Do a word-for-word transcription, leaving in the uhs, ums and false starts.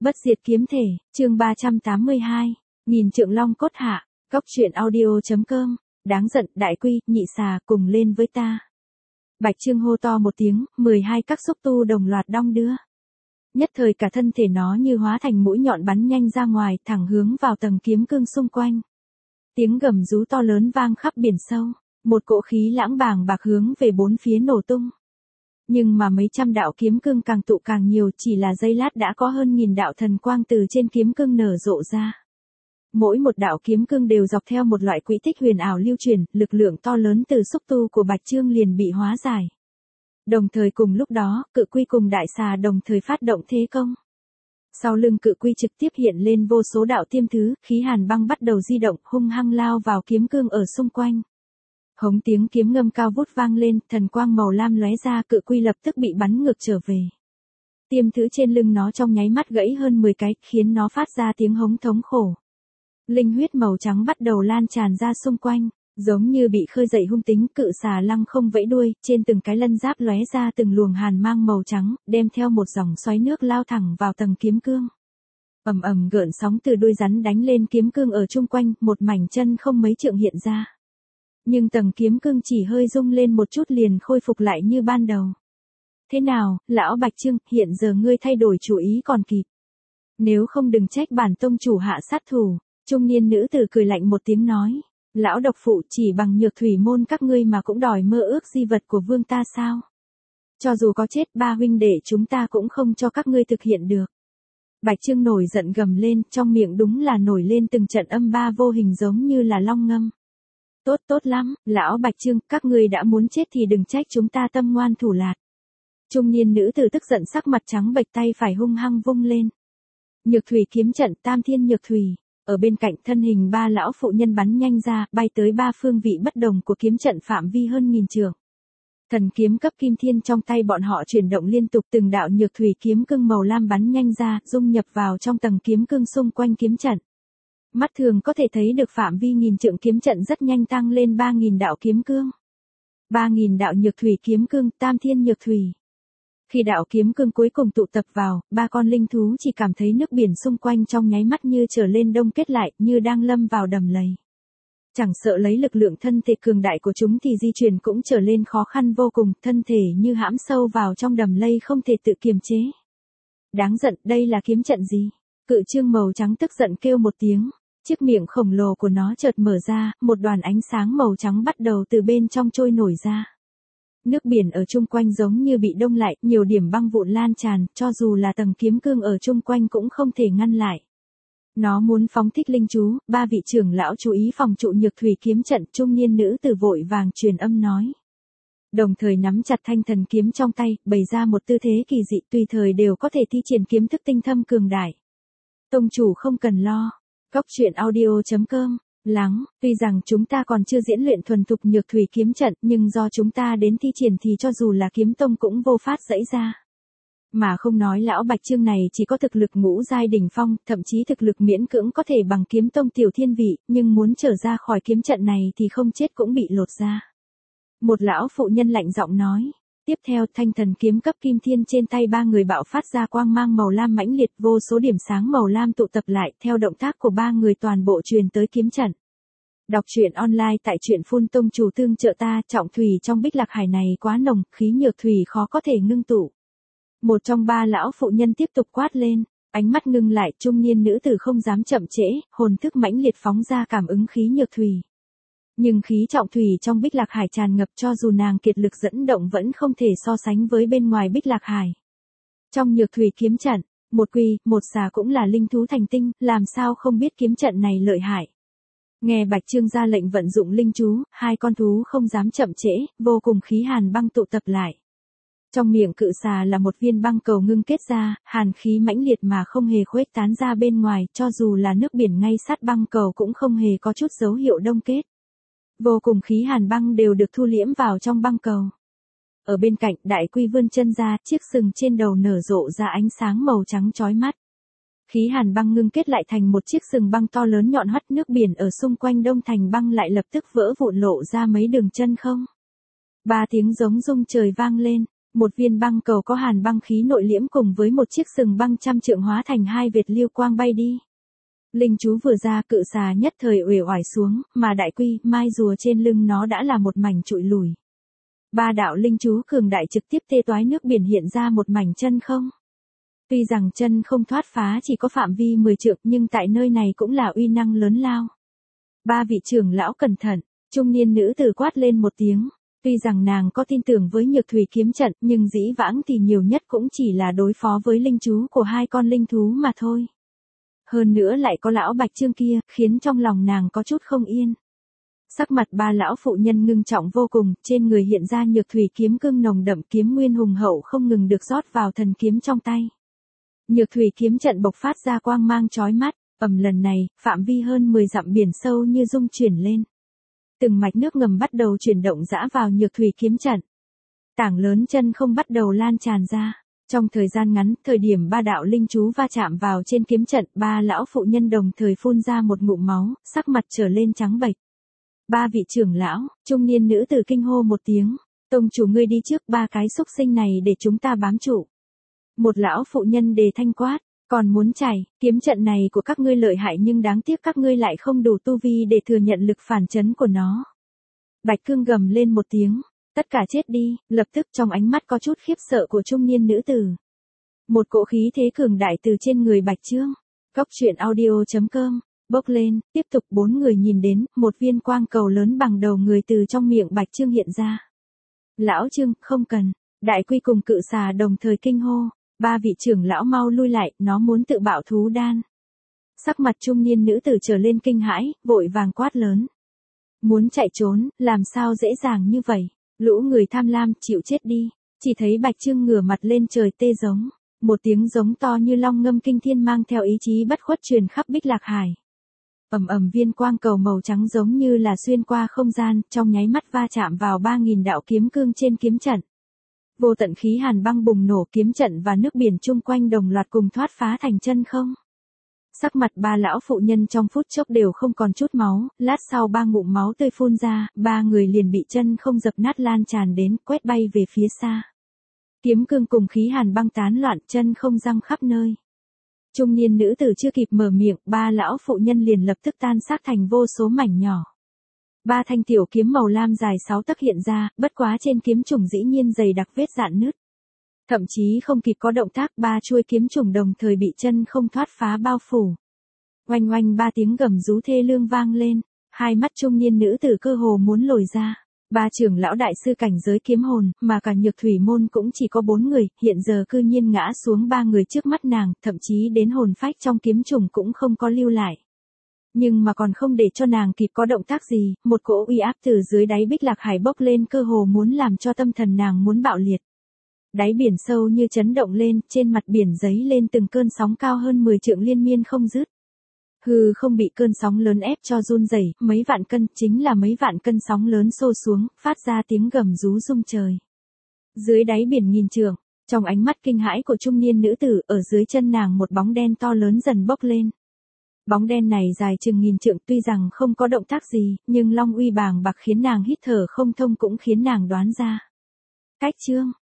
Bất diệt kiếm thể, chương ba trăm tám mươi hai, nghìn trượng long cốt hạ, góc truyện audio.com, đáng giận, đại quy, nhị xà, cùng lên với ta. Bạch Trương hô to một tiếng, mười hai các xúc tu đồng loạt đong đưa. Nhất thời cả thân thể nó như hóa thành mũi nhọn bắn nhanh ra ngoài, thẳng hướng vào tầng kiếm cương xung quanh. Tiếng gầm rú to lớn vang khắp biển sâu, một cỗ khí lãng bàng bạc hướng về bốn phía nổ tung. Nhưng mà mấy trăm đạo kiếm cương càng tụ càng nhiều, chỉ là giây lát đã có hơn nghìn đạo thần quang từ trên kiếm cương nở rộ ra. Mỗi một đạo kiếm cương đều dọc theo một loại quỹ tích huyền ảo lưu truyền, lực lượng to lớn từ xúc tu của Bạch Trương liền bị hóa giải. Đồng thời cùng lúc đó, cự quy cùng đại xà đồng thời phát động thế công. Sau lưng cự quy trực tiếp hiện lên vô số đạo tiêm thứ, khí hàn băng bắt đầu di động, hung hăng lao vào kiếm cương ở xung quanh. Hống tiếng kiếm ngâm cao vút vang lên, thần quang màu lam lóe ra, cự quy lập tức bị bắn ngược trở về. Tiêm thứ trên lưng nó trong nháy mắt gãy hơn mười cái, khiến nó phát ra tiếng hống thống khổ. Linh huyết màu trắng bắt đầu lan tràn ra xung quanh, giống như bị khơi dậy hung tính, cự xà lăng không vẫy đuôi, trên từng cái lân giáp lóe ra từng luồng hàn mang màu trắng, đem theo một dòng xoáy nước lao thẳng vào tầng kiếm cương. Ầm ầm gợn sóng từ đuôi rắn đánh lên kiếm cương ở chung quanh, một mảnh chân không mấy trượng hiện ra. Nhưng tầng kiếm cương chỉ hơi rung lên một chút liền khôi phục lại như ban đầu. Thế nào, lão Bạch Trương, hiện giờ ngươi thay đổi chủ ý còn kịp. Nếu không đừng trách bản tông chủ hạ sát thủ. Trung niên nữ tử cười lạnh một tiếng nói. Lão độc phụ, chỉ bằng nhược thủy môn các ngươi mà cũng đòi mơ ước di vật của vương ta sao? Cho dù có chết, ba huynh đệ chúng ta cũng không cho các ngươi thực hiện được. Bạch Trương nổi giận gầm lên, trong miệng đúng là nổi lên từng trận âm ba vô hình giống như là long ngâm. Tốt tốt lắm, lão Bạch Trương, các ngươi đã muốn chết thì đừng trách chúng ta tâm ngoan thủ lạt. Trung niên nữ tử tức giận sắc mặt trắng bệch, tay phải hung hăng vung lên. Nhược thủy kiếm trận, tam thiên nhược thủy. Ở bên cạnh thân hình ba lão phụ nhân bắn nhanh ra, bay tới ba phương vị bất đồng của kiếm trận phạm vi hơn nghìn trượng. Thần kiếm cấp kim thiên trong tay bọn họ chuyển động liên tục, từng đạo nhược thủy kiếm cương màu lam bắn nhanh ra, dung nhập vào trong tầng kiếm cương xung quanh kiếm trận. Mắt thường có thể thấy được phạm vi nghìn trượng kiếm trận rất nhanh tăng lên ba nghìn đạo kiếm cương. ba nghìn đạo nhược thủy kiếm cương, tam thiên nhược thủy. Khi đạo kiếm cương cuối cùng tụ tập vào, ba con linh thú chỉ cảm thấy nước biển xung quanh trong nháy mắt như trở lên đông kết lại, như đang lâm vào đầm lầy. Chẳng sợ lấy lực lượng thân thể cường đại của chúng thì di chuyển cũng trở lên khó khăn vô cùng, thân thể như hãm sâu vào trong đầm lầy không thể tự kiềm chế. Đáng giận, đây là kiếm trận gì? Cự trương màu trắng tức giận kêu một tiếng, chiếc miệng khổng lồ của nó chợt mở ra, một đoàn ánh sáng màu trắng bắt đầu từ bên trong trôi nổi ra. Nước biển ở chung quanh giống như bị đông lại, nhiều điểm băng vụn lan tràn, cho dù là tầng kiếm cương ở chung quanh cũng không thể ngăn lại. Nó muốn phóng thích linh chú, ba vị trưởng lão chú ý phòng trụ nhược thủy kiếm trận, trung niên nữ tử vội vàng truyền âm nói. Đồng thời nắm chặt thanh thần kiếm trong tay, bày ra một tư thế kỳ dị, tùy thời đều có thể thi triển kiếm thức tinh thâm cường đại. Tông chủ không cần lo. Góc truyện audio.com, lắng, tuy rằng chúng ta còn chưa diễn luyện thuần thục nhược thủy kiếm trận, nhưng do chúng ta đến thi triển thì cho dù là kiếm tông cũng vô phát dẫy ra. Mà không nói lão Bạch Trương này chỉ có thực lực ngũ giai đỉnh phong, thậm chí thực lực miễn cưỡng có thể bằng kiếm tông tiểu thiên vị, nhưng muốn trở ra khỏi kiếm trận này thì không chết cũng bị lột ra. Một lão phụ nhân lạnh giọng nói. Tiếp theo, thanh thần kiếm cấp kim thiên trên tay ba người bạo phát ra quang mang màu lam mãnh liệt, vô số điểm sáng màu lam tụ tập lại, theo động tác của ba người toàn bộ truyền tới kiếm trận. Đọc truyện online tại truyện phun tông chủ tương trợ ta, trọng thủy trong bích lạc hải này quá nồng, khí nhược thủy khó có thể ngưng tụ. Một trong ba lão phụ nhân tiếp tục quát lên, ánh mắt ngưng lại, trung niên nữ tử không dám chậm trễ, hồn thức mãnh liệt phóng ra cảm ứng khí nhược thủy. Nhưng khí trọng thủy trong bích lạc hải tràn ngập, cho dù nàng kiệt lực dẫn động vẫn không thể so sánh với bên ngoài bích lạc hải. Trong nhược thủy kiếm trận, một quy, một xà cũng là linh thú thành tinh, làm sao không biết kiếm trận này lợi hại. Nghe Bạch Trương ra lệnh vận dụng linh chú, hai con thú không dám chậm trễ, vô cùng khí hàn băng tụ tập lại. Trong miệng cự xà là một viên băng cầu ngưng kết ra, hàn khí mãnh liệt mà không hề khuếch tán ra bên ngoài, cho dù là nước biển ngay sát băng cầu cũng không hề có chút dấu hiệu đông kết. Vô cùng khí hàn băng đều được thu liễm vào trong băng cầu. Ở bên cạnh, đại quy vươn chân ra, chiếc sừng trên đầu nở rộ ra ánh sáng màu trắng chói mắt. Khí hàn băng ngưng kết lại thành một chiếc sừng băng to lớn nhọn hoắt, nước biển ở xung quanh đông thành băng lại lập tức vỡ vụn lộ ra mấy đường chân không. Ba tiếng giống rung trời vang lên, Một viên băng cầu có hàn băng khí nội liễm cùng với một chiếc sừng băng trăm trượng hóa thành hai vệt lưu quang bay đi. Linh chú vừa ra, cự xà nhất thời uể oải xuống, mà đại quy, mai rùa trên lưng nó đã là một mảnh trụi lùi. Ba đạo linh chú cường đại trực tiếp tê toái nước biển hiện ra một mảnh chân không. Tuy rằng chân không thoát phá chỉ có phạm vi mười trượng nhưng tại nơi này cũng là uy năng lớn lao. Ba vị trưởng lão cẩn thận, trung niên nữ tử quát lên một tiếng. Tuy rằng nàng có tin tưởng với nhược thủy kiếm trận nhưng dĩ vãng thì nhiều nhất cũng chỉ là đối phó với linh chú của hai con linh thú mà thôi. Hơn nữa lại có lão Bạch Trương kia, khiến trong lòng nàng có chút không yên. Sắc mặt ba lão phụ nhân ngưng trọng vô cùng, trên người hiện ra nhược thủy kiếm cương nồng đậm, kiếm nguyên hùng hậu không ngừng được rót vào thần kiếm trong tay. Nhược thủy kiếm trận bộc phát ra quang mang chói mắt, ầm lần này, phạm vi hơn mười dặm biển sâu như rung chuyển lên. Từng mạch nước ngầm bắt đầu chuyển động dã vào nhược thủy kiếm trận. Tảng lớn chân không bắt đầu lan tràn ra. Trong thời gian ngắn, thời điểm ba đạo linh chú va chạm vào trên kiếm trận, ba lão phụ nhân đồng thời phun ra một ngụm máu, sắc mặt trở lên trắng bệch. Ba vị trưởng lão, trung niên nữ tử kinh hô một tiếng, tông chủ ngươi đi trước, ba cái xúc sinh này để chúng ta bám trụ. Một lão phụ nhân đề thanh quát, còn muốn chạy, kiếm trận này của các ngươi lợi hại nhưng đáng tiếc các ngươi lại không đủ tu vi để thừa nhận lực phản chấn của nó. Bạch Cương gầm lên một tiếng, tất cả chết đi, lập tức trong ánh mắt có chút khiếp sợ của trung niên nữ tử. Một cỗ khí thế cường đại từ trên người Bạch Trương. Cốc truyện audio chấm com, bốc lên, tiếp tục bốn người nhìn đến, một viên quang cầu lớn bằng đầu người từ trong miệng Bạch Trương hiện ra. Lão Trương, không cần, đại quy cùng cự xà đồng thời kinh hô. Ba vị trưởng lão mau lui lại, nó muốn tự bạo thú đan. Sắc mặt trung niên nữ tử trở lên kinh hãi, vội vàng quát lớn. Muốn chạy trốn, làm sao dễ dàng như vậy, lũ người tham lam, chịu chết đi. Chỉ thấy Bạch Trương ngửa mặt lên trời tê giống, một tiếng giống to như long ngâm kinh thiên mang theo ý chí bất khuất truyền khắp Bích Lạc Hải. Ầm ầm viên quang cầu màu trắng giống như là xuyên qua không gian, trong nháy mắt va chạm vào ba nghìn đạo kiếm cương trên kiếm trận. Vô tận khí hàn băng bùng nổ, kiếm trận và nước biển chung quanh đồng loạt cùng thoát phá thành chân không. Sắc mặt ba lão phụ nhân trong phút chốc đều không còn chút máu, lát sau ba ngụm máu tươi phun ra, ba người liền bị chân không dập nát lan tràn đến, quét bay về phía xa. Kiếm cương cùng khí hàn băng tán loạn, chân không răng khắp nơi. Trung niên nữ tử chưa kịp mở miệng, ba lão phụ nhân liền lập tức tan xác thành vô số mảnh nhỏ. Ba thanh tiểu kiếm màu lam dài sáu tấc hiện ra, bất quá trên kiếm trùng dĩ nhiên dày đặc vết rạn nứt. Thậm chí không kịp có động tác, ba chuôi kiếm trùng đồng thời bị chân không thoát phá bao phủ. Oanh oanh ba tiếng gầm rú thê lương vang lên, hai mắt trung niên nữ tử cơ hồ muốn lồi ra. Ba trưởng lão đại sư cảnh giới kiếm hồn, mà cả nhược thủy môn cũng chỉ có bốn người, hiện giờ cư nhiên ngã xuống ba người trước mắt nàng, thậm chí đến hồn phách trong kiếm trùng cũng không có lưu lại. Nhưng mà còn không để cho nàng kịp có động tác gì, một cỗ uy áp từ dưới đáy Bích Lạc Hải bốc lên, cơ hồ muốn làm cho tâm thần nàng muốn bạo liệt. Đáy biển sâu như chấn động lên, trên mặt biển giấy lên từng cơn sóng cao hơn mười trượng liên miên không dứt. Hừ, không bị cơn sóng lớn ép cho run rẩy, mấy vạn cân, chính là mấy vạn cân sóng lớn xô xuống, phát ra tiếng gầm rú rung trời. Dưới đáy biển nghìn trượng, trong ánh mắt kinh hãi của trung niên nữ tử, ở dưới chân nàng một bóng đen to lớn dần bốc lên. Bóng đen này dài chừng nghìn trượng, tuy rằng không có động tác gì, nhưng long uy bàng bạc khiến nàng hít thở không thông, cũng khiến nàng đoán ra. Cách Trương,